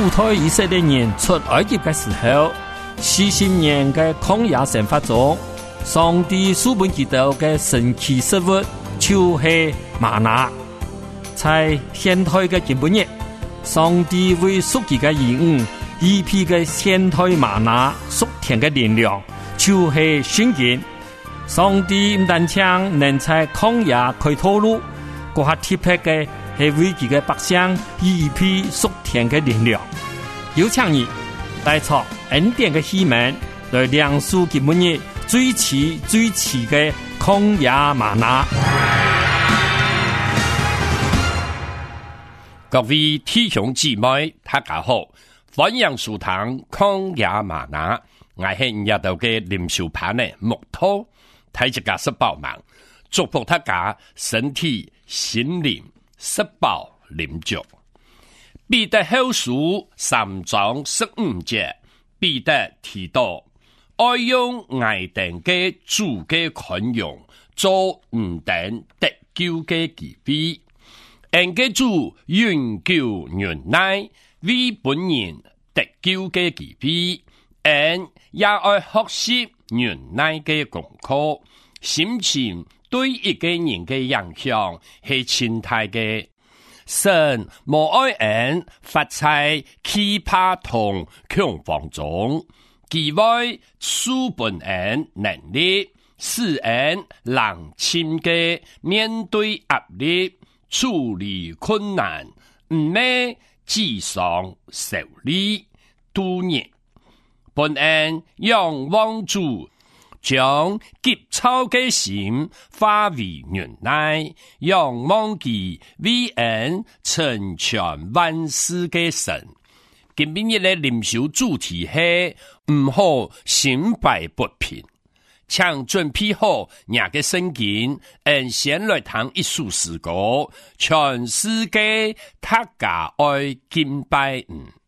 主推以色列人出埃及的时候，40年的曠野生活中，上帝所本基督的神奇食物就是玛拿。在现代的今日，上帝为属己的义务一批的现代玛拿属天的力量，就是圣经。上帝唔但将能在曠野開道路，嗰下特別嘅係為佢嘅百姓一批屬天嘅力量。有請你帶出恩典嘅希望，來亮出今日最遲嘅曠野嗎哪。 各位弟兄姊妹，大家好，歡迎收聽曠野嗎哪。我係日頭嘅靈修派呢木頭，睇一家食飽忙，祝福大家身體心靈食飽靈足。彼得後書3章15節，彼得提到愛用愛等嘅主嘅寬容，做唔等得救嘅機會。恩嘅主永久忍耐，為本人得救嘅機會。恩也愛學習忍耐嘅功課，心情對一個人嘅影響係靜態嘅。神無愛人發在懼怕同恐慌中，期望賜本人能力，使人冷靜嘅面對壓力，處理困難，唔咩沮喪受力度日。本人仰望主，將急躁嘅心化為忍耐，仰望其為人成全萬事嘅神。今日嘅靈修主題係唔好心懷不平，請準備好你嘅聖經，先來聽一首詩歌，全世界大家愛敬拜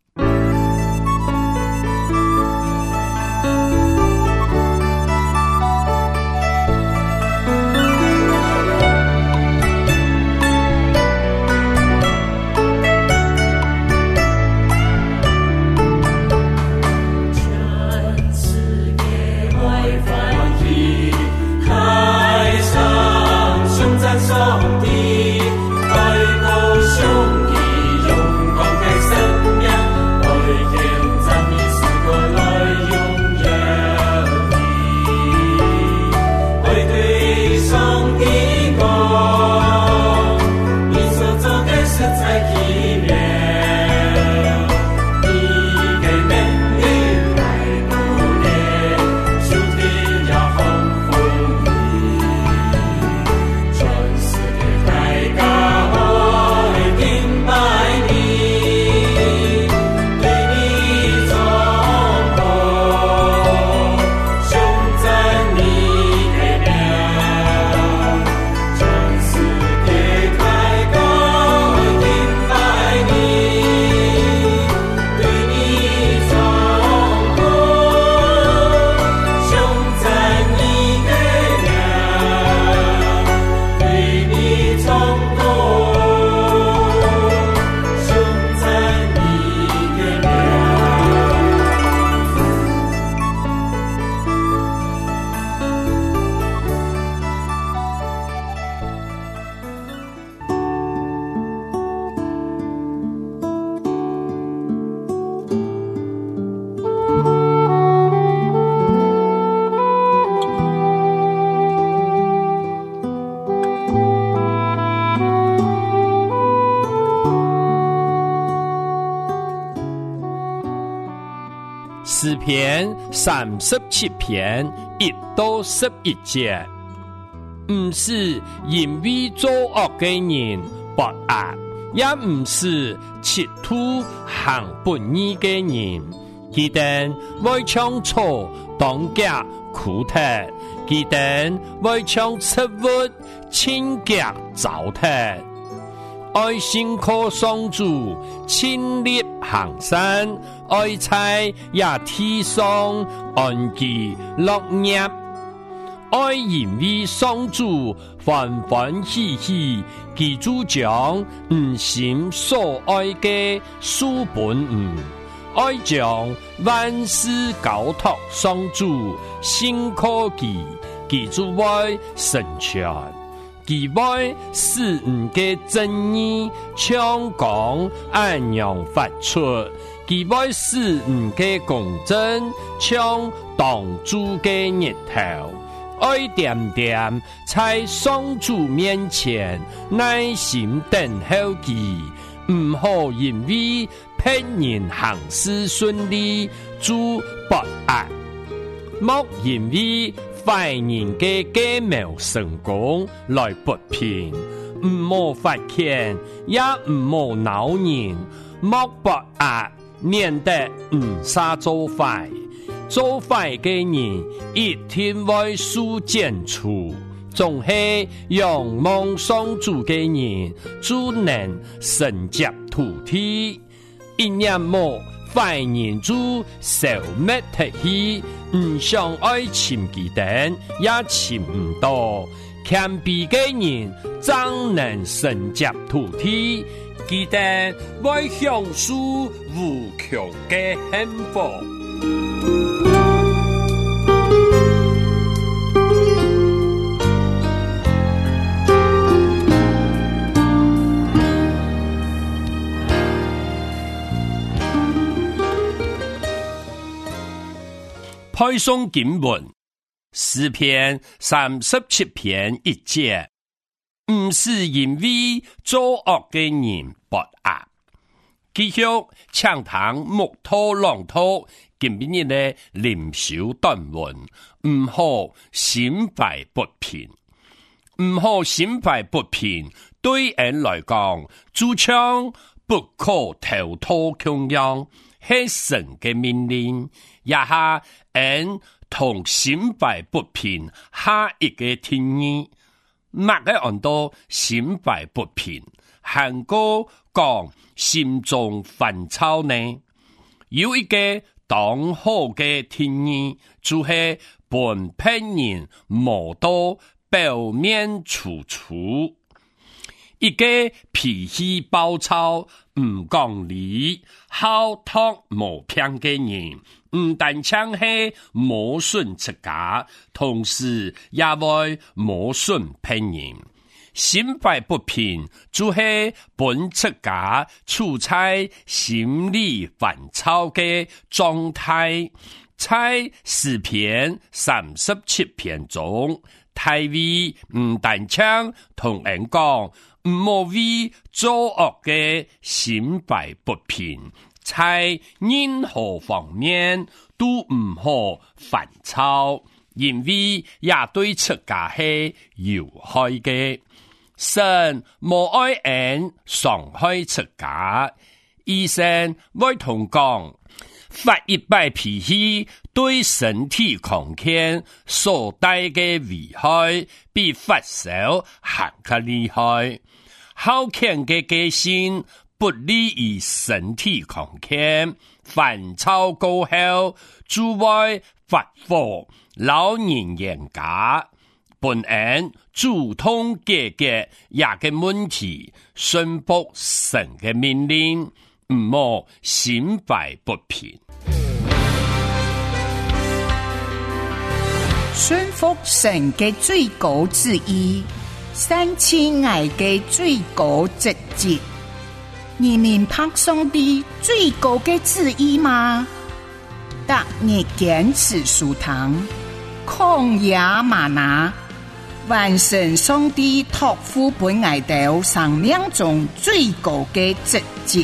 詩篇37篇1到11節，唔是因為作惡嘅人不壓，也唔是企圖行不義嘅人，佢哋會將錯當假苦踢，佢哋會將錯誤清潔糟蹋。愛心靠上主，親力行善，愛在也地上安居樂業。 爱因为上主欢欢喜喜，其主将心所爱的书本爱将万事交托上主，心可记，其主爱成全，其爱使的正义强光安阳发出，其爱使的公正像当主的日头。爱点点在上主面前耐心等候其，唔好因为骗人行事顺利就不安，莫因为坏人嘅計謀成功來不平，唔好發現也唔好鬧人，莫不安，免得殺做壞。做壞嘅人一天會受剪除，總係仰望上主嘅人就能承接土地，一年冇壞人就消滅脫去，唔想愛尋佢等也尋唔到，謙卑嘅人怎能承接土地，佢哋會享受無窮嘅幸福。 派送經文詩篇37篇1節，唔是因為作惡嘅人不惡，繼續暢談木頭浪濤今日嘅靈修短文，唔好心懷不平，唔好心懷不平，對人來講，就像不可逃脫窮樣，係神嘅命令，也係人同心懷不平下一個天意，乜嘅按到心懷不平，韓國講心中煩躁呢？有一個當好嘅天意，就係本騙人無到表面處處，一個脾氣暴躁唔講理、好託無偏嘅人，唔但搶係無順出家，同時也會無順騙人。心懷不平，就係本出家處在心理煩躁嘅狀態。在詩篇37篇中，大衛唔但搶同人講，唔好為作惡嘅心懷不平，在任何方面都唔好煩躁，因為也對出家係有害嘅。神無愛人傷害出家，醫生會同講，發一敗脾氣對身體康健所帶嘅危害，比發燒還更厲害。好強嘅個性不利於身體康健，煩躁過後就會發火，老人嚴家。本人主動解決也嘅問題，順服神嘅命令，唔好心懷不平。 順服神嘅最高旨意，三千愛嘅最高職責，你明白上帝最高嘅旨意嗎？特日堅持屬堂，曠野嗎哪，完成上帝託付本愛道生命中最高嘅職責。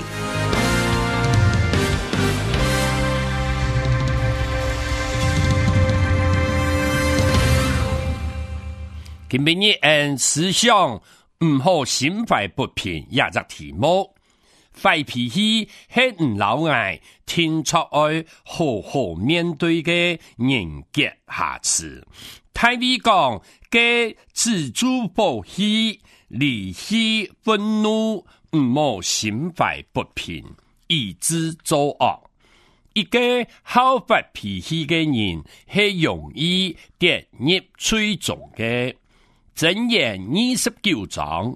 今日按思想唔好心懷不平，也隻題目，壞脾氣係唔老愛，聽出愛好好面對嘅人格瑕疵。大衛講嘅自主保氣、離棄憤怒，唔好心懷不平，以致作惡。 一个好发脾气嘅人係容易跌入最重嘅。箴言29章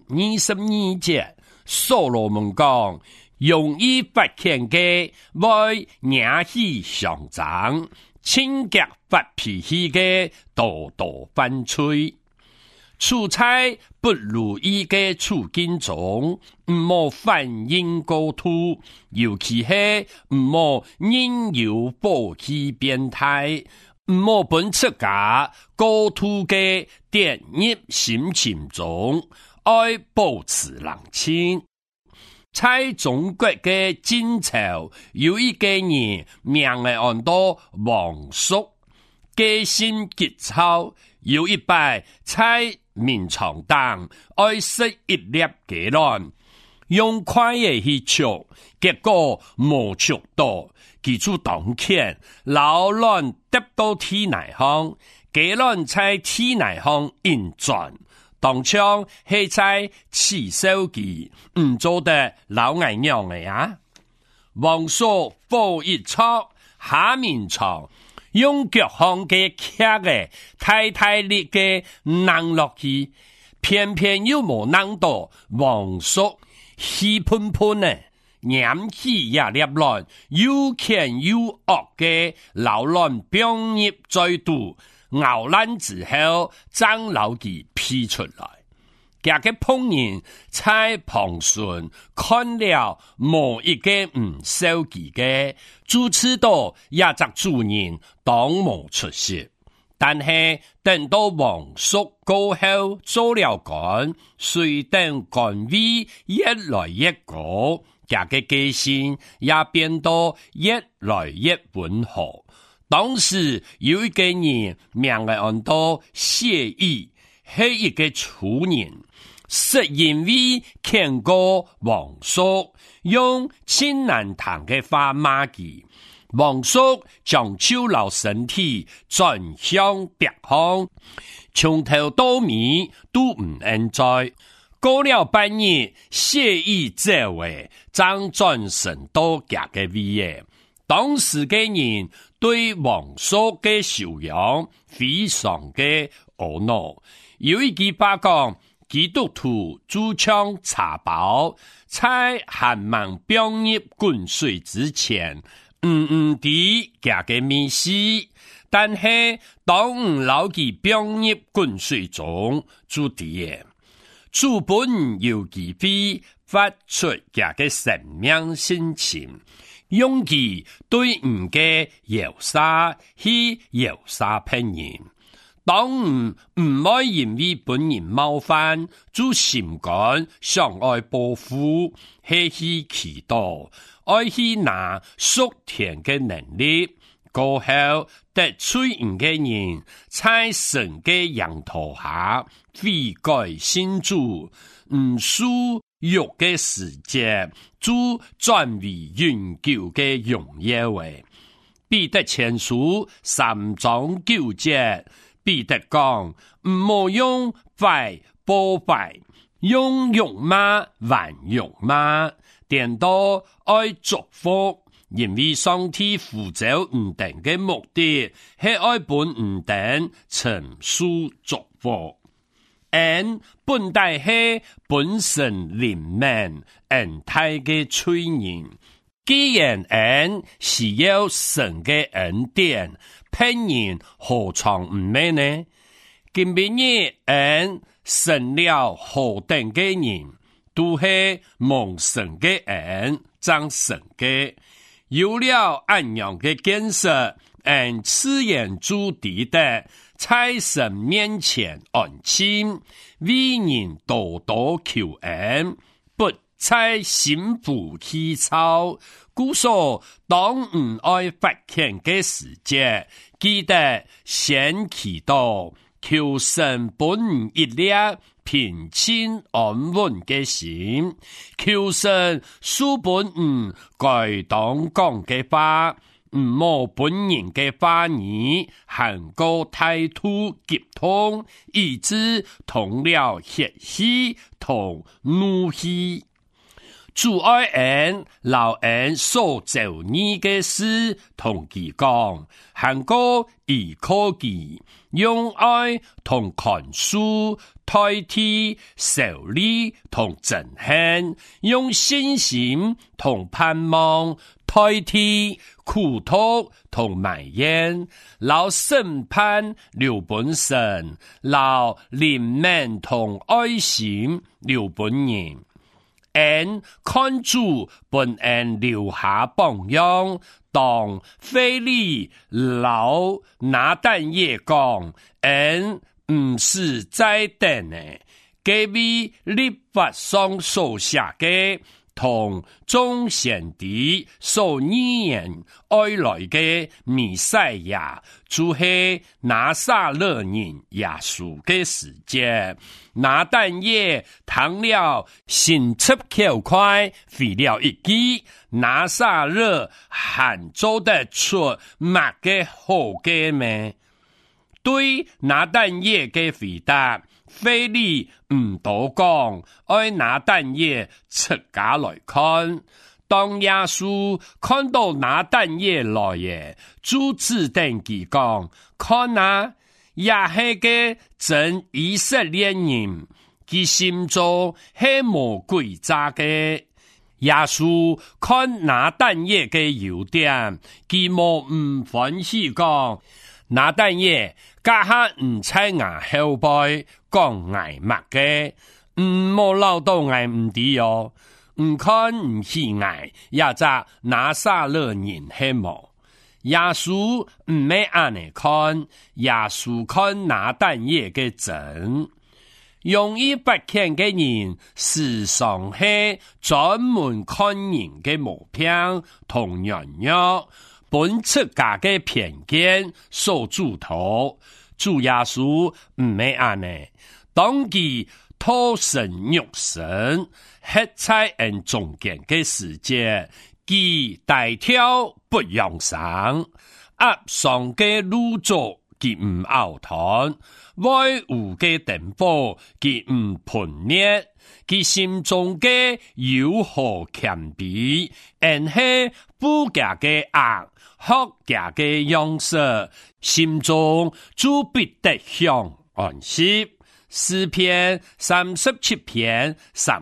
22節，所羅門講：容易發強嘅會惹起上漲，性格發脾氣嘅多多犯罪。處在不如意嘅處境中，唔好反應過度，尤其係唔好應有暴氣變態，唔好本出家過度嘅跌入心情中，愛保持冷靜。在中國嘅晉朝，有一個人名係按到王叔，個性急躁，有一擺在面床當愛食一粒雞卵，用筷子去捉，結果冇捉到，記住當天老卵跌到體內行，雞卵在體內行運轉，當場係在刺手機，唔做得老矮娘嘅呀。王叔火一戳，下面床。用腳行嘅腳嘅太力嘅扔落去，偏偏又冇扔到王叔氣噴噴呢，眼氣也裂亂，又強又惡嘅老卵병入在肚，咬爛之後將老幾批出來。這個碰人在旁順看了某一個唔受記嘅，主持到也則主人當冇出息，但係等到王叔過後做了官，隨等官位越來越高，這個個性也變得越來越溫和。當時有一個人名係按到謝毅，係一個粗人。是因為見過王叔用親難談嘅話罵佢，王叔將手留身體轉向別方，從頭到尾都唔安在。過了半日，謝意這位將轉身到家嘅位嘅，當時嘅人對王叔嘅修養非常嘅懊惱，有一句話講。基督徒主槍查寶，在韓猛병入滾水之前，啲假嘅面試，但係當老記병入滾水中，主啲主本有機會發出假嘅生命心情，用其對唔嘅搖沙去搖沙騙人。當唔愛因為本人冒犯，就心肝想愛報復，係去祈禱，愛去拿屬天嘅能力，過後得罪人嘅人，在神嘅陽頭下悔改信主，唔輸肉嘅世界，就轉為永久嘅榮耀嘅。彼得前書3章9節。彼得講唔好用壞報壞，用辱罵還辱罵，顛倒愛祝福，因為上帝呼召唔等嘅目的係愛本唔等陳述祝福，恩本帶係本身靈命恩太嘅催人，既然恩是要神嘅恩典。騙人何嘗唔咩呢？今邊日恩神了何等嘅人，都係蒙神嘅恩，彰神嘅，有了安樣嘅建設，恩自然主地的，在神面前安心，為人多多求恩，不在心腹起操。故所當唔愛發強嘅時節，記得先祈禱，求神本一粒平靜安穩嘅心，求神書本該當講嘅話，唔好本人嘅話語行過太突急通，以致同了血氣同怒氣。 主爱人老人所做你嘅事，同佢講，行過依靠佢，用愛同看書代替受理同憎恨，用信心同盼望代替苦毒同埋怨，老審判留本神，老憐憫同愛心留本人。人看主本人留下榜樣，當腓利老拿但業講，人唔是在等呢，佢比律法上所寫嘅同眾先知所預言愛來嘅彌賽亞，就是拿撒勒人耶穌嘅時節。拿但業談了新出口快，廢了一句，拿撒勒還做得出乜嘅好嘅咩？對拿但業嘅回答，腓利唔多講，愛拿但業出家來看。當耶穌看到拿但業來嘅，主指定佢講，看啊，也係個真以色列人，佢心中係無詭詐嘅。耶穌看拿但業嘅優點，佢無唔歡喜講，拿但業家下唔猜牙後背講挨麥嘅，冇撈到挨唔啲喲，唔看唔起挨，也則拿撒勒人係無。耶穌唔係按嚟看，耶穌看拿但業嘅真。容易不見嘅人，時常係專門看人嘅毛病同軟弱，本出家嘅偏見所主導。主耶穌唔係按嚟，當佢托神肉身，喺在人中間嘅世界，佢大跳不用上，壓上嘅路途佢唔拗彈，外有嘅電波佢唔判裂，佢心中嘅有何謙卑，而係不假嘅壓，學假嘅樣式，心中就必得享安息。詩篇37篇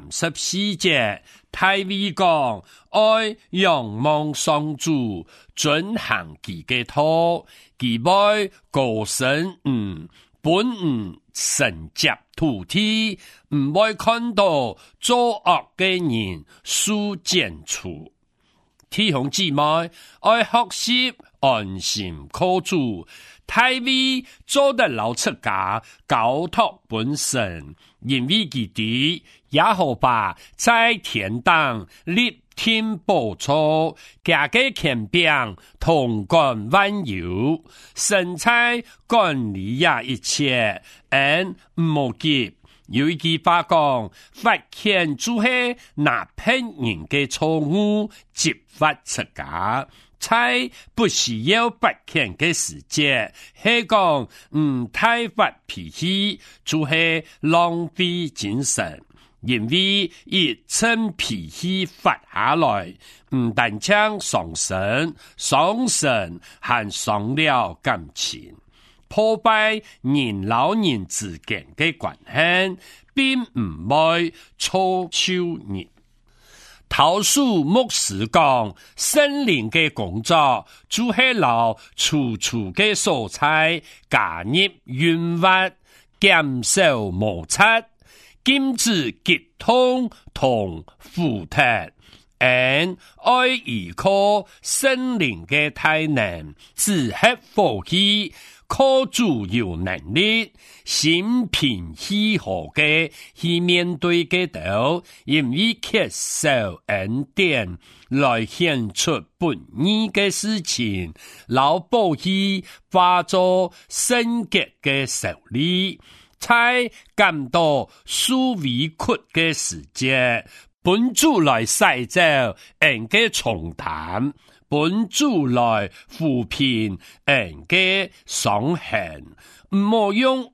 34節，大衛講，愛仰望上主，遵行佢嘅道，佢愛高神本神接土地，唔會看到作惡嘅人受剪除。弟兄姊妹，愛學習安心靠主，大衛做得老出家，交託本身，因為佢哋耶和華在天堂立天寶座，家嘅權柄統管萬有，神在管理呀一切，無急。有一句話講，發現就係拿騙人嘅錯誤，揭發出家。在不需要不見嘅時節，係講太發脾氣，就係浪費精神。因為一趁脾氣發下來，唔但將傷身還傷了感情，破壞人老人之間嘅關係，並唔會錯手人。陶恕牧師講，聖靈嘅工作就係留處處嘅蔬菜，加入潤滑，減少摩擦，禁止激痛同腐蝕，愛依靠聖靈嘅大能，自黑火氣，靠主有能力，心平氣和嘅去面對嘅道，因為缺少恩典來顯出本義嘅事情，老保氣化作聖潔嘅受理，才感到受委屈嘅時節，本主來洗走人嘅重擔，本主來撫平人嘅傷痕，唔好用惡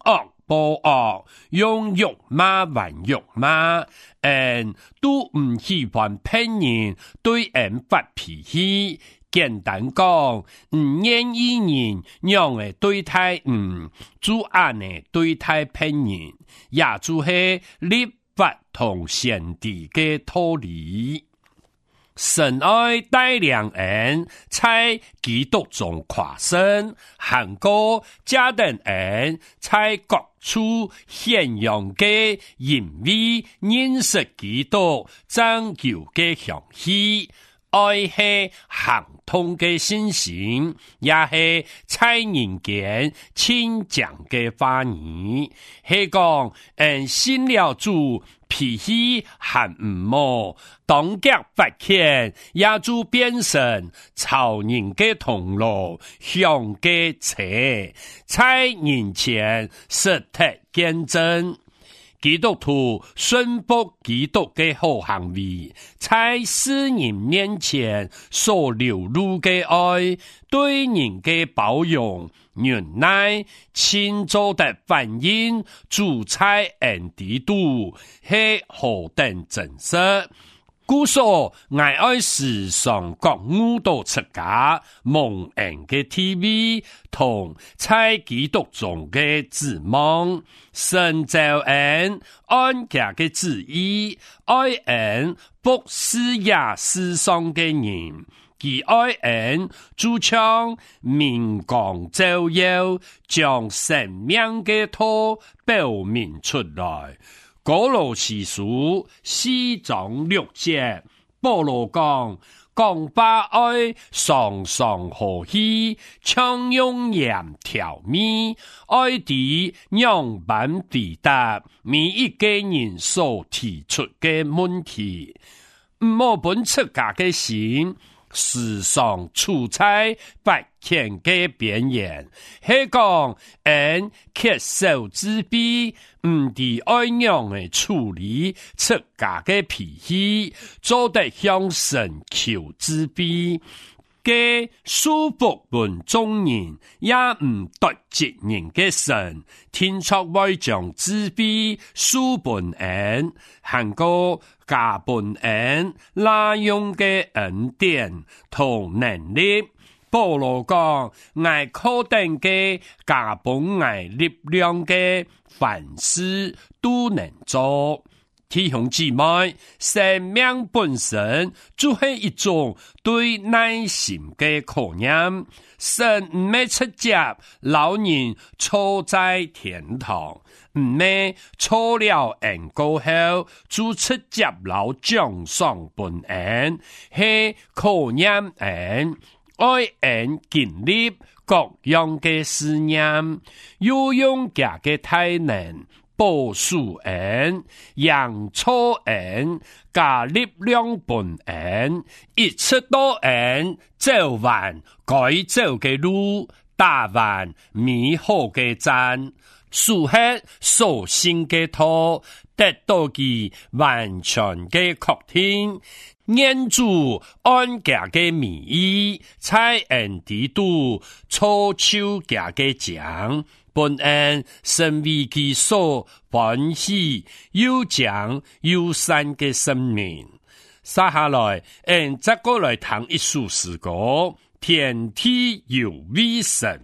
暴惡，用辱罵還辱罵，都唔喜歡別人對人發脾氣。簡單講，唔願意人讓嘅對待主按嘅對待別人，也就是立法同先知嘅道理。神愛帶領人在基督中誇勝，韓國家人人在各處顯揚嘅因為認識基督拯救嘅香氣，愛係行通嘅信心，也係在人間親講嘅話語，係講信了主。脾氣還唔好，當腳發現，也就變成超人嘅同路，向嘅車，在人前實體見證。基督徒宣布基督嘅好行為，在世人面前所流露嘅愛，對人嘅包容。原來親做的反映主在恩地度係何等真實，故所愛愛時常覺悟到出家蒙恩嘅 TV 同在基督中嘅指望，神造恩按家嘅旨意，愛恩不是也世上嘅人。其愛人主唱明光照耀，將生命嘅道表明出來。歌羅西書4章6節，保羅講把愛常常和氣，常用鹽調味，愛地樣板回答每一個人所提出嘅問題，唔好本出家嘅心。時常處在不虔嘅邊緣，係講人缺少自卑，唔知愛樣嘅處理出家嘅脾氣，做得向神求自卑。嘅舒服本眾人，也唔得罪人嘅神，天作為將自卑舒本恩，行過加本恩，拉用嘅恩典同能力。保羅講，愛靠定嘅加本愛力量嘅凡事都能做。弟兄姊妹，生命本身就係一種對內心嘅考驗。神唔係直接老人坐在天堂，唔係錯了恩過後就直接老獎賞本恩，係考驗恩愛恩經歷各樣嘅試驗，要用家嘅體能。保樹恩、揚錯恩、加力量本恩，一切多恩，走完該走嘅路，打完美好嘅戰，樹黑所信嘅道，得到其完全嘅確定。念住安家嘅名義，在恩地度錯手家嘅獎。本恩身為其所歡喜又獎又善嘅生命，接下來，再過來談一首詩歌，天地有為神。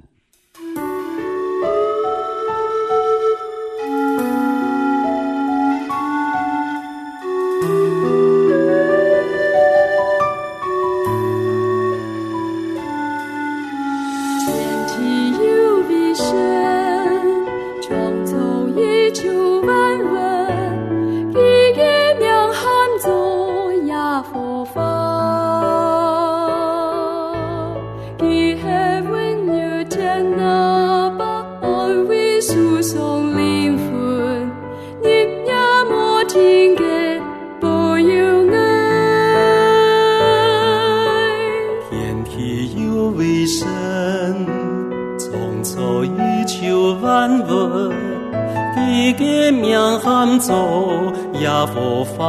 做也佛法，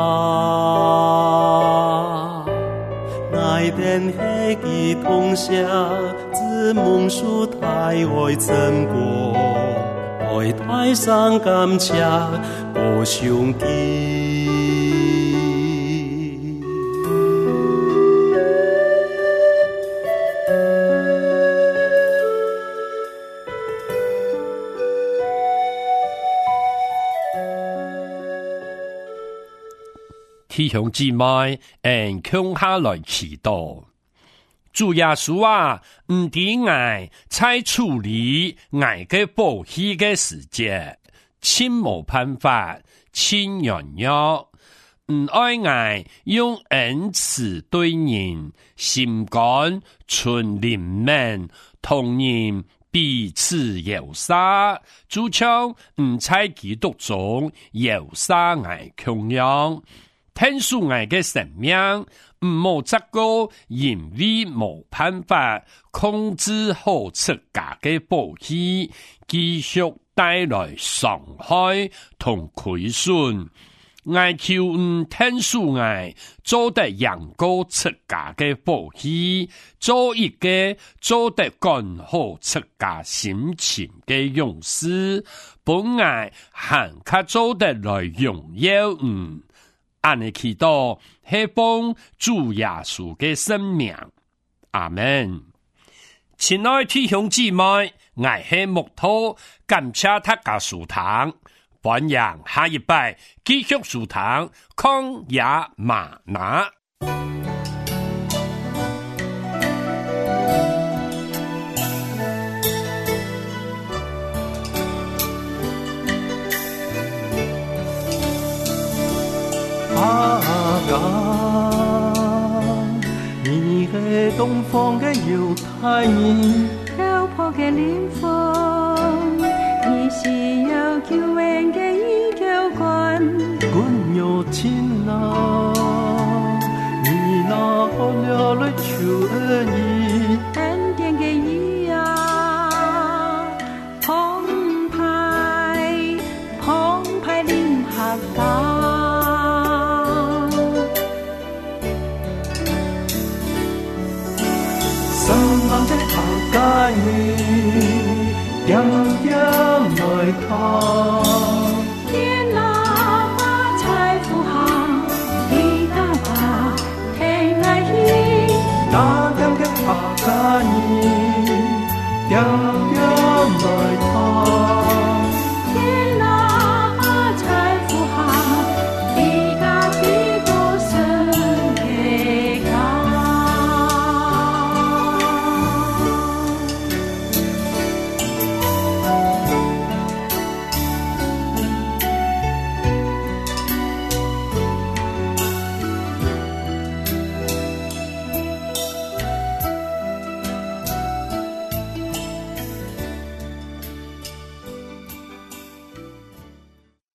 乃等黑基通下，自蒙書太愛真果， 愛大聲感謝我上帝。 弟兄姊妹，共下來祈禱。主耶穌啊，唔知愛在處理愛嘅寶氣嘅時節，千無辦法，千樣樣。唔愛愛用恩慈對人，心肝存憐憫，同人彼此友善，主唱唔在基督中友善愛同樣。天數愛嘅生命，唔冇則個因為冇辦法控制好自家嘅寶氣，繼續帶來傷害同虧損。愛求天數愛做得養過自家嘅寶氣，做一個做得更好自家心情嘅勇士，本愛行卡做得來榮耀安尼祈禱，希望主耶穌嘅生命。阿們。親愛弟兄姊妹，我係木頭，感謝大家收聽。歡迎下一拜繼續收聽曠野嗎哪。 你係東方嘅猶太人， 漂泊嘅靈魂，你是有救恩嘅依靠冠， 君有情啊，你那可了來求恩義， 恩典嘅義啊，澎湃臨客家。 神的客家人，